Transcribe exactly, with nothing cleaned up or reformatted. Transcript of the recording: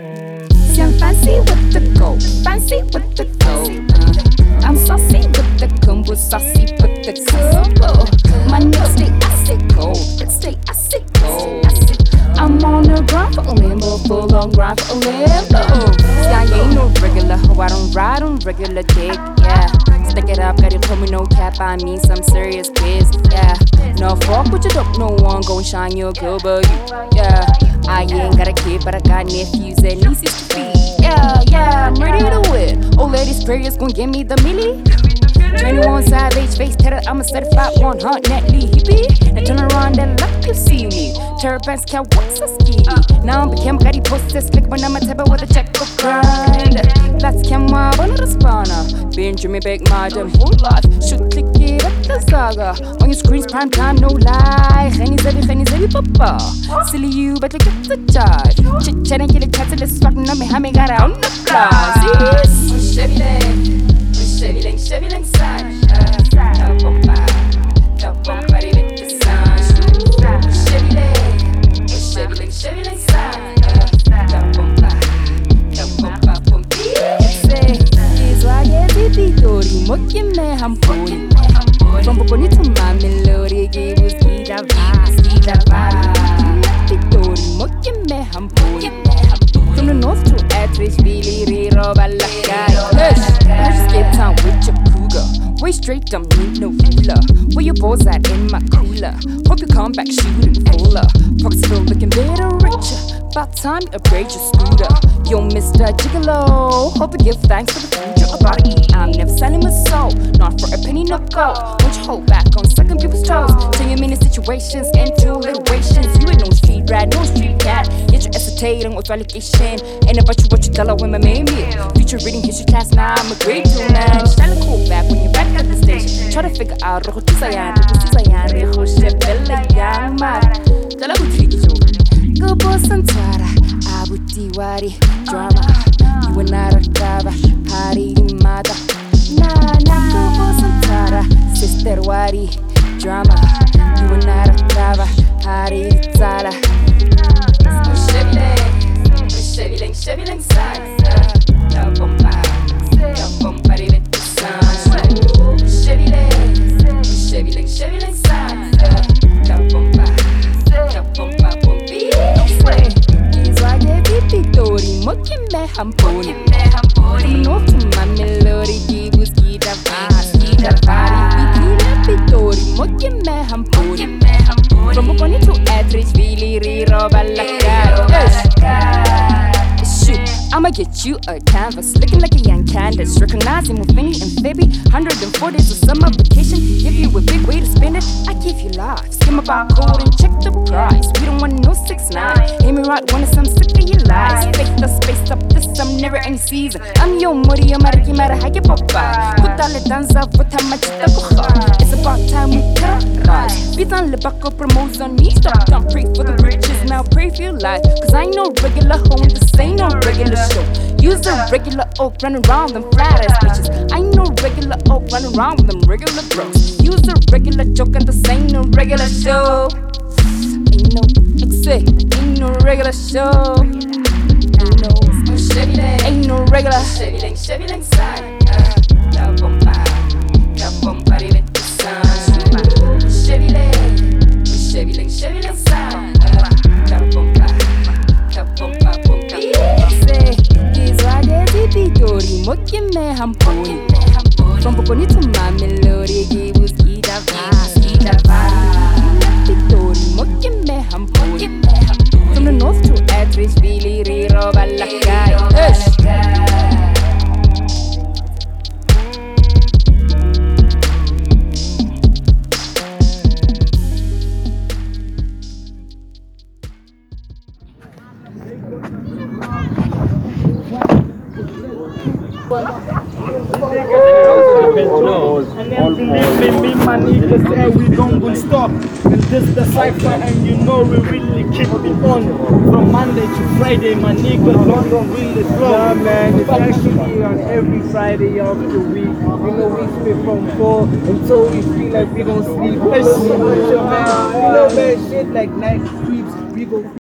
See, I'm fancy with the gold, fancy with the gold. Uh, I'm saucy with the combo, saucy with the combo. My next stay icy cold, let's stay icy cold. I'm on the grind for a limbo, full on grind for a limbo. See, I ain't no regular hoe, I don't ride on regular dick, yeah. Stick it up, got it told me no cap, I mean some serious biz, yeah. No fuck with you, don't no one go and shine your girl, but you, yeah. I ain't got a kid, but I got nephews and nieces to feed, yeah, yeah. I'm ready to win. Old lady's prayers gon' give me the milli. twenty-one savage face tatted, I'm a certified one hundred netly hippie. Now turn around and like you see me. Turbans can't walk so ski. Now I'm became got posters slick when I'm a table with a check for grind. That's camera, but not a spawner. Been dreaming big madam whole life. Should click it up the saga. On your screens, prime time, no lie. Henny Zevi, Henny Zevi, papa. Silly you, but look at the charge. Chit chatting, kill a cat, let's fuck on me, hammy got out on the floor. See this? Chevy Lane. Chevy Lane, Chevy Lane side. Da bomba, da bomba di the sun. Chevy Lane, Chevy Lane, Chevy Lane side. Da bomba, da bomba pompi. Say, izwaye bibitori, moki me hamponi. From Bokoni to my melody, give us gida vibes, gida vibes. Bibitori, moki me hamponi. From the north to Atridge, really, re-rob, I like I Cape Town with your cougar. Way straight, don't need no ruler. Where your balls at in my cooler? Hope you come back shooting fuller. Pockets still looking better, richer. About time you upgrade your scooter. Yo, Mister Gigolo. Hope you give thanks for the future about to eat. I'm never selling my soul, not for a penny, no gold. Won't you hold back on sucking people's toes? Turning many situations into iterations. You ain't no street rat, no street cat. Yet you're hesitating with allegation. Ain't about you what you tell her when my main meal. Future reading history class, now I'm a grade two man. Shall cool back when you're back at the station. Try to figure out Rojo Tisayan, Rojo Tisayan, Rojo Shepella Yama. Tell her who tricky you. Go boss and Twara, Abu Tiwari, drama. You and I are Kava, Hari Mata. Nah, nah, go boss and Twara, Sister Wari, drama. You and I are Kava, Hari Tala. Chevy Lane, Chevy Lane, Chevy Lane side. Da bomba, da bomba di the sun. Chevy Lane, Chevy Lane, Chevy Lane side. Da bomba, da bomba pompi. Izwaye bibitori, moki me hamponi. From north to my melody, give us gida vibes, gida vibes. Bibitori, moki me hamponi. From Bokoni to Atridge, really, re-rob, I like that. Shoot, I'ma get you a canvas, looking like a young Candace. Recognizing with Finny and Phoebe, one hundred four days of summer vacation. Give you a big way to spend it, I give you life. Skim about code and check the price. We don't want no six nine. Hear me right, wanna some sick of your lies. Take the space up, this I'm never any season. I'm your mori, I'm a matter how you pop by. Put all the dance up with how much it's about time we terrorize. Beat on the back up, promotes on me. Stop, don't pray for the riches, now pray for your life. Cause I ain't no regular home, this ain't no regular show. Use a regular oak, running around them flat ass bitches. I ain't no regular oak, running around with them regular bros. Use a regular joke, and this ain't no regular show. Ain't no, exit, ain't no regular show. Ain't no, Chevy Lane, ain't no regular. Chevy Lane, Chevy Lane side. Da bomba, da bomba di the sun. Chevy Lane, Chevy Lane, Chevy Lane side. Da bomba, da bomba pompi. Say, izwaye bibitori, moki me hamponi. From Bokoni to my melody, give us gida vibes, gida vibes. Bibitori, moki me hamponi. From the north to Atridge, really, re-rob, I like that. And me, my niggas, and we gon' gon' stop. And this the cypher, and you know we really keep it on. From Monday to Friday, my niggas don't really flow. Yeah, man, it's actually on every Friday of the week. You know, we spit from four until we feel like we don't sleep. Let's see, man. You know, man, shit like night creeps, we go.